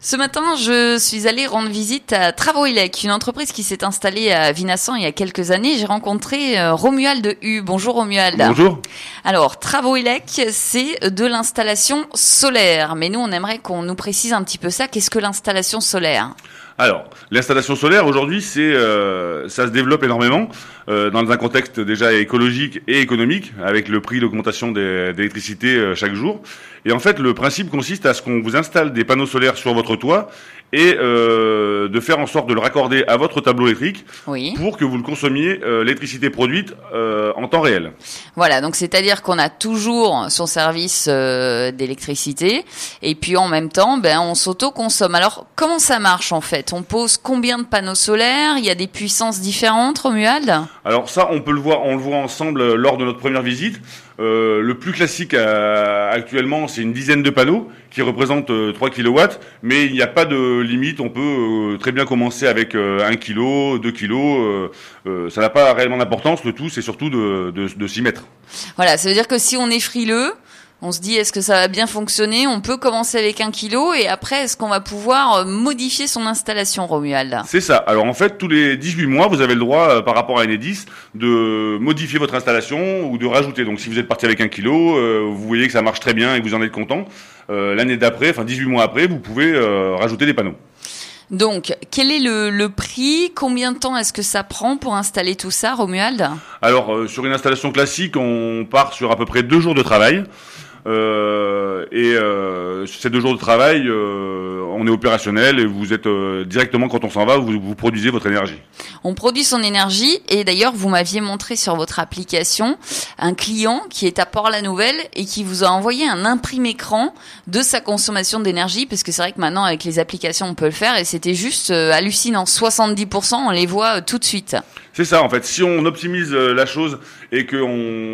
Ce matin, je suis allée rendre visite à Travaux-Elec, une entreprise qui s'est installée à Vinassan il y a quelques années. J'ai rencontré Romuald Hu. Bonjour Romuald. Bonjour. Alors, Travaux-Elec, c'est de l'installation solaire. Mais nous, on aimerait qu'on nous précise un petit peu ça. Qu'est-ce que l'installation solaire ? Alors, l'installation solaire aujourd'hui, ça se développe énormément dans un contexte déjà écologique et économique, avec le prix d'augmentation d'électricité chaque jour. Et en fait, le principe consiste à ce qu'on vous installe des panneaux solaires sur votre toit et de faire en sorte de le raccorder à votre tableau électrique pour que vous le consommiez l'électricité produite en temps réel. Voilà, donc c'est-à-dire qu'on a toujours son service d'électricité et puis en même temps, on s'auto-consomme. Alors, comment ça marche en fait ? On pose combien de panneaux solaires ? Il y a des puissances différentes, Romuald ? Alors ça, on le voit ensemble lors de notre première visite. Le plus classique actuellement, c'est une dizaine de panneaux qui représentent 3 kW, mais il n'y a pas de limite. On peut très bien commencer avec 1 kg, 2 kg. Ça n'a pas réellement d'importance. Le tout, c'est surtout de s'y mettre. Voilà, ça veut dire que si on est frileux, on se dit est-ce que ça va bien fonctionner ? On peut commencer avec 1 kilo et après est-ce qu'on va pouvoir modifier son installation, Romuald ? C'est ça. Alors en fait, tous les 18 mois, vous avez le droit, par rapport à Enedis, de modifier votre installation ou de rajouter. Donc si vous êtes parti avec 1 kilo, vous voyez que ça marche très bien et que vous en êtes content, l'année d'après, 18 mois après, vous pouvez rajouter des panneaux. Donc, quel est le prix ? Combien de temps est-ce que ça prend pour installer tout ça, Romuald ? Alors, sur une installation classique, on part sur à peu près 2 jours de travail. Ces 2 jours de travail, on est opérationnel et vous êtes directement, quand on s'en va, vous produisez votre énergie. On produit son énergie et d'ailleurs vous m'aviez montré sur votre application un client qui est à Port-la-Nouvelle et qui vous a envoyé un imprimé écran de sa consommation d'énergie, parce que c'est vrai que maintenant avec les applications on peut le faire et c'était juste hallucinant. 70%, on les voit tout de suite. C'est ça en fait. Si on optimise la chose et que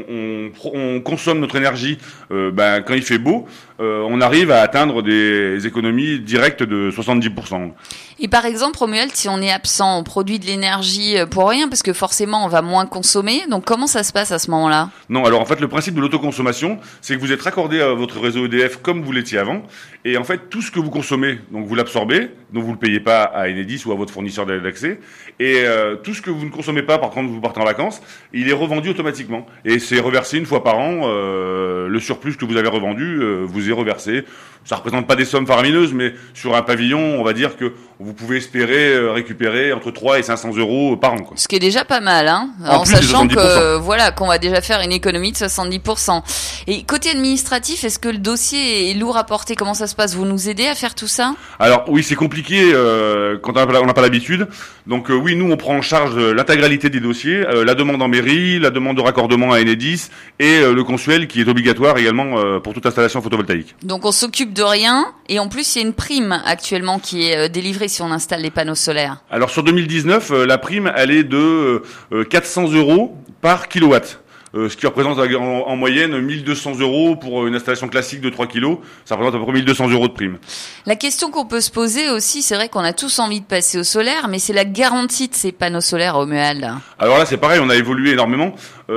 on consomme notre énergie quand il fait beau, on arrive à atteindre des économies directes de 70%. Et par exemple, Romuald, si on est absent, on produit de l'énergie pour rien, parce que forcément on va moins consommer. Donc comment ça se passe à ce moment-là ? Non, alors en fait le principe de l'autoconsommation, c'est que vous êtes raccordé à votre réseau EDF comme vous l'étiez avant, et en fait tout ce que vous consommez, donc vous l'absorbez, donc vous le payez pas à Enedis ou à votre fournisseur d'accès, et tout ce que vous ne consommez pas, par contre vous partez en vacances, il est revendu automatiquement, et c'est reversé une fois par an. Le surplus que vous avez revendu vous est reversé. Ça représente pas des sommes faramineuses, mais sur un pavillon, on va dire que vous pouvez espérer récupérer entre 3 et 500 euros par an, quoi. Ce qui est déjà pas mal, hein. En sachant que, qu'on va déjà faire une économie de 70%. Et côté administratif, est-ce que le dossier est lourd à porter ? Comment ça se passe ? Vous nous aidez à faire tout ça ? Alors oui, c'est compliqué quand on n'a pas l'habitude. Donc oui, nous on prend en charge l'intégralité des dossiers, la demande en mairie, la demande de raccordement à Enedis et le consuel qui est obligatoire également pour toute installation photovoltaïque. Donc on s'occupe de rien et en plus il y a une prime actuellement qui est délivrée si on installe les panneaux solaires. Alors sur 2019, la prime elle est de 400 € par kilowatt. Ce qui représente en moyenne 1200 € pour une installation classique de 3 kg. Ça représente à peu près 1200 € de prime. La question qu'on peut se poser aussi, c'est vrai qu'on a tous envie de passer au solaire, mais c'est la garantie de ces panneaux solaires, Romuald. Alors là, c'est pareil, on a évolué énormément.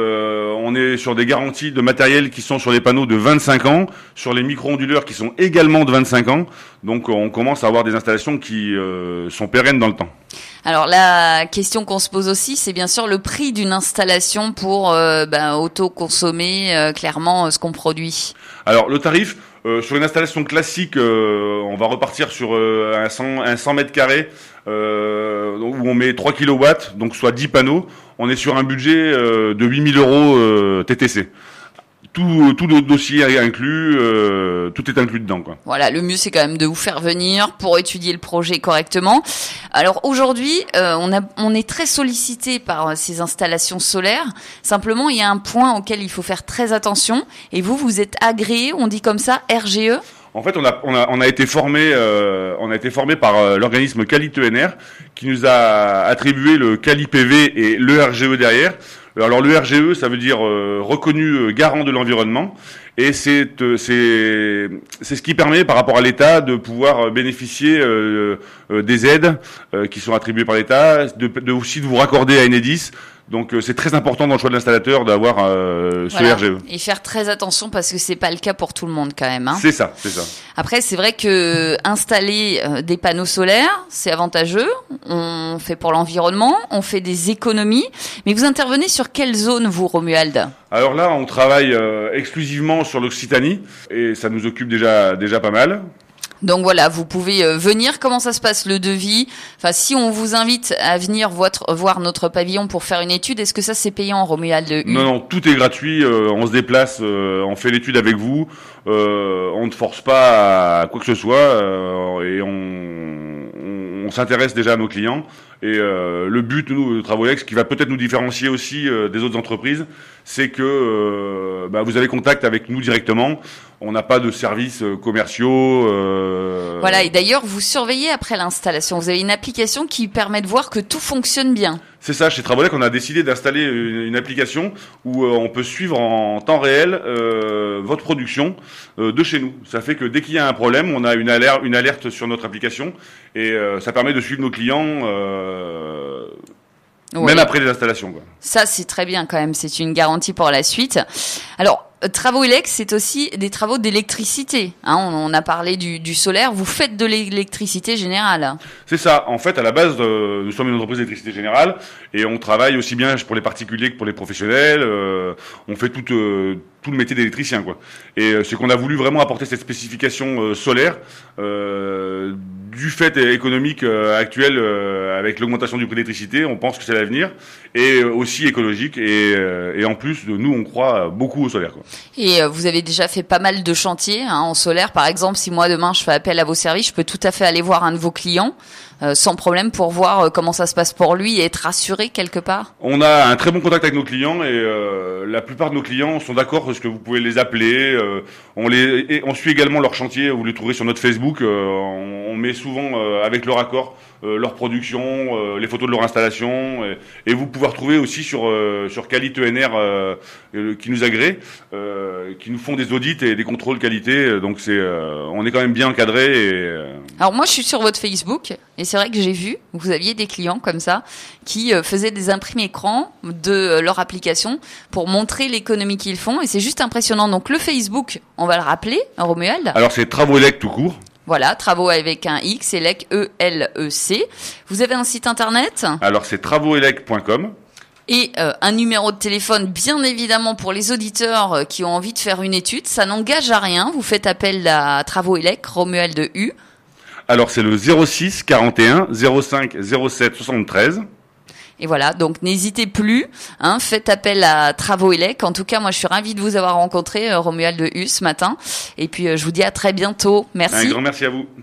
On est sur des garanties de matériel qui sont sur les panneaux de 25 ans, sur les micro-onduleurs qui sont également de 25 ans. Donc on commence à avoir des installations qui sont pérennes dans le temps. Alors la question qu'on se pose aussi, c'est bien sûr le prix d'une installation pour auto-consommer clairement ce qu'on produit. Alors le tarif, sur une installation classique, on va repartir sur un 100 mètres carrés où on met 3 kW, donc soit 10 panneaux. On est sur un budget de 8 000 € TTC. Tout le dossier est inclus, tout est inclus dedans, quoi. Voilà, le mieux c'est quand même de vous faire venir pour étudier le projet correctement. Alors aujourd'hui, on est très sollicité par ces installations solaires. Simplement, il y a un point auquel il faut faire très attention. Et vous êtes agréé, on dit comme ça, RGE. En fait, on a été formé par l'organisme Quali-TENR qui nous a attribué le Quali-PV et le RGE derrière. Alors le RGE, ça veut dire reconnu garant de l'environnement, et c'est ce qui permet par rapport à l'État de pouvoir bénéficier des aides qui sont attribuées par l'État, aussi de vous raccorder à Enedis, Donc c'est très important dans le choix de l'installateur d'avoir ce Voilà. RGE. Et faire très attention parce que c'est pas le cas pour tout le monde quand même. Hein. C'est ça. Après, c'est vrai que installer des panneaux solaires, c'est avantageux. On fait pour l'environnement, on fait des économies. Mais vous intervenez sur quelle zone, vous, Romuald ? Alors là, on travaille exclusivement sur l'Occitanie et ça nous occupe déjà pas mal. Donc voilà, vous pouvez venir. Comment ça se passe le devis ? Enfin, si on vous invite à venir voir notre pavillon pour faire une étude, est-ce que ça c'est payant, Romuald ? Non, tout est gratuit. On se déplace, on fait l'étude avec vous. On ne force pas à quoi que ce soit et on s'intéresse déjà à nos clients. Et le but, nous, de TravOElec, qui va peut-être nous différencier aussi des autres entreprises, c'est que vous avez contact avec nous directement. On n'a pas de services commerciaux. Voilà, et d'ailleurs, vous surveillez après l'installation. Vous avez une application qui permet de voir que tout fonctionne bien. C'est ça, chez TravOElec, on a décidé d'installer une application où on peut suivre en temps réel votre production de chez nous. Ça fait que dès qu'il y a un problème, on a une alerte sur notre application et ça permet de suivre nos clients Oui. même après les installations, quoi. Ça, c'est très bien quand même. C'est une garantie pour la suite. Alors, TravOElec, c'est aussi des travaux d'électricité. Hein, on a parlé du solaire. Vous faites de l'électricité générale. C'est ça. En fait, à la base, nous sommes une entreprise d'électricité générale et on travaille aussi bien pour les particuliers que pour les professionnels. On fait tout le métier d'électricien, quoi. Et c'est qu'on a voulu vraiment apporter cette spécification solaire du fait économique actuel avec l'augmentation du prix de l'électricité. On pense que c'est l'avenir et aussi écologique et en plus, nous, on croit beaucoup au solaire, quoi. Et vous avez déjà fait pas mal de chantiers en solaire. Par exemple, si moi demain je fais appel à vos services, je peux tout à fait aller voir un de vos clients sans problème pour voir comment ça se passe pour lui et être rassuré quelque part. On a un très bon contact avec nos clients et la plupart de nos clients sont d'accord parce que vous pouvez les appeler. On suit également leur chantier. Vous les trouverez sur notre Facebook. On met souvent avec leur accord leur production, les photos de leur installation et vous pouvez retrouver aussi sur Qualité ENR qui nous agrée, qui nous font des audits et des contrôles qualité. Donc on est quand même bien encadré. Alors moi je suis sur votre Facebook et c'est vrai que j'ai vu vous aviez des clients comme ça qui faisaient des imprimés écrans de leur application pour montrer l'économie qu'ils font et c'est juste impressionnant. Donc le Facebook, on va le rappeler, Romuald. Alors c'est TravOElec tout court. Voilà, travaux avec un X, ELEC, E-L-E-C. Vous avez un site internet ? Alors c'est travoelec.com. Et un numéro de téléphone, bien évidemment, pour les auditeurs qui ont envie de faire une étude. Ça n'engage à rien. Vous faites appel à TravOElec, Romuald de U. Alors c'est le 06 41 05 07 73. Et voilà, donc n'hésitez plus, faites appel à TravOElec. En tout cas, moi je suis ravie de vous avoir rencontré, Romuald de U, ce matin. Et puis je vous dis à très bientôt. Merci. Un grand merci à vous.